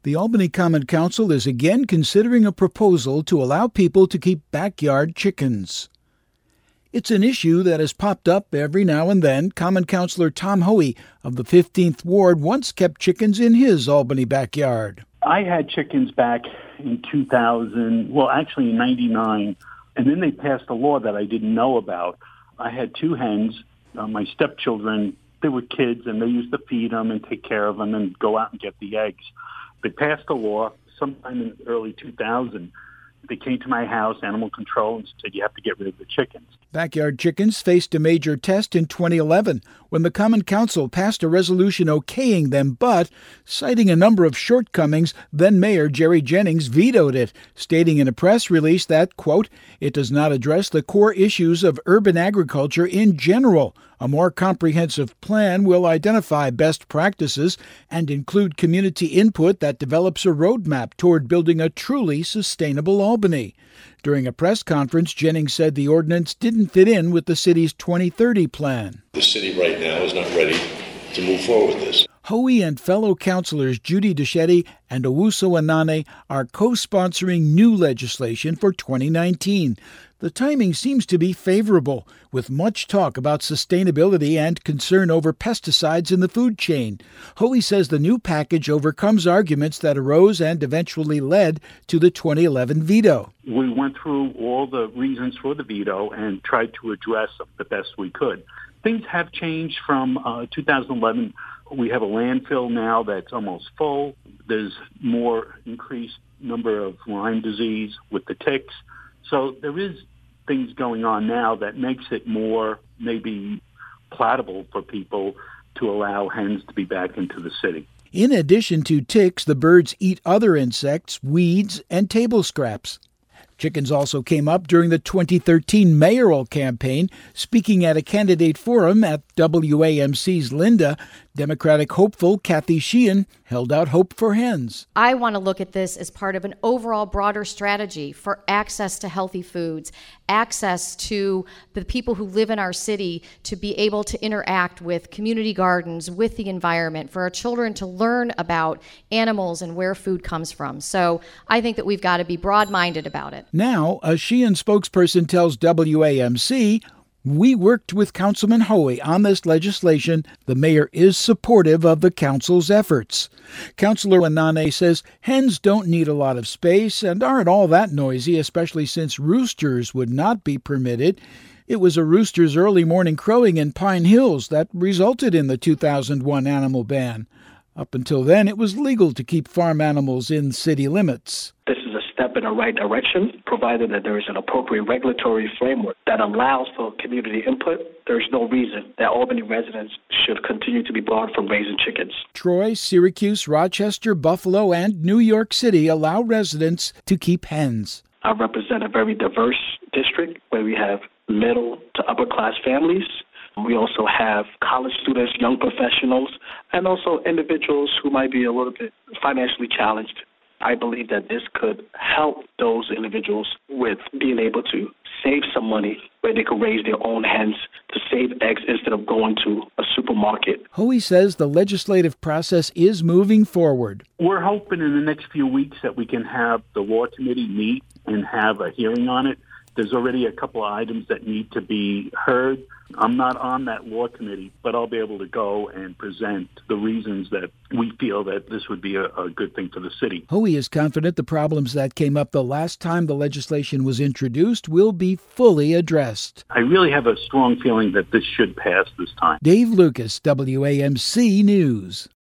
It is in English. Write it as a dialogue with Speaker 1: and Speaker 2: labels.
Speaker 1: The Albany Common Council is again considering a proposal to allow people to keep backyard chickens. It's an issue that has popped up every now and then. Common Councilor Tom Hoey of the 15th Ward once kept chickens in his Albany backyard.
Speaker 2: I had chickens back in 2000, well, actually in 99, and then they passed a law that I didn't know about. I had two hens. My stepchildren, they were kids, and they used to feed them and take care of them and go out and get the eggs. They passed a law sometime in early 2000. They came to my house, animal control, and said, you have to get rid of the chickens.
Speaker 1: Backyard chickens faced a major test in 2011 when the Common Council passed a resolution okaying them, but, citing a number of shortcomings, then-Mayor Jerry Jennings vetoed it, stating in a press release that, quote, it does not address the core issues of urban agriculture in general. A more comprehensive plan will identify best practices and include community input that develops a roadmap toward building a truly sustainable Albany. During a press conference, Jennings said the ordinance didn't fit in with the city's 2030 plan.
Speaker 3: The city right now is not ready to move forward with this.
Speaker 1: Hoey and fellow councilors Judy Duchetti and Owusu Anane are co-sponsoring new legislation for 2019. The timing seems to be favorable, with much talk about sustainability and concern over pesticides in the food chain. Hoey says the new package overcomes arguments that arose and eventually led to the 2011 veto.
Speaker 2: We went through all the reasons for the veto and tried to address them the best we could. Things have changed from 2011. We have a landfill now that's almost full. There's more increased number of Lyme disease with the ticks. So there is things going on now that makes it more maybe palatable for people to allow hens to be back into the city.
Speaker 1: In addition to ticks, the birds eat other insects, weeds, and table scraps. Chickens also came up during the 2013 mayoral campaign. Speaking at a candidate forum at WAMC's Linda, Democratic hopeful Kathy Sheehan held out hope for hens.
Speaker 4: I want to look at this as part of an overall broader strategy for access to healthy foods, access to the people who live in our city to be able to interact with community gardens, with the environment, for our children to learn about animals and where food comes from. So I think that we've got to be broad-minded about it.
Speaker 1: Now, a Sheehan spokesperson tells WAMC, we worked with Councilman Hoey on this legislation. The mayor is supportive of the council's efforts. Councilor Anane says hens don't need a lot of space and aren't all that noisy, especially since roosters would not be permitted. It was a rooster's early morning crowing in Pine Hills that resulted in the 2001 animal ban. Up until then, it was legal to keep farm animals in city limits.
Speaker 5: This is a step in the right direction, provided that there is an appropriate regulatory framework that allows for community input. There is no reason that Albany residents should continue to be barred from raising chickens.
Speaker 1: Troy, Syracuse, Rochester, Buffalo, and New York City allow residents to keep hens.
Speaker 5: I represent a very diverse district where we have middle to upper class families. We also have college students, young professionals, and also individuals who might be a little bit financially challenged. I believe that this could help those individuals with being able to save some money where they could raise their own hens to save eggs instead of going to a supermarket.
Speaker 1: Hoey says the legislative process is moving forward.
Speaker 2: We're hoping in the next few weeks that we can have the law committee meet and have a hearing on it. There's already a couple of items that need to be heard. I'm not on that law committee, but I'll be able to go and present the reasons that we feel that this would be a good thing for the city.
Speaker 1: Hoey is confident the problems that came up the last time the legislation was introduced will be fully addressed.
Speaker 2: I really have a strong feeling that this should pass this time.
Speaker 1: Dave Lucas, WAMC News.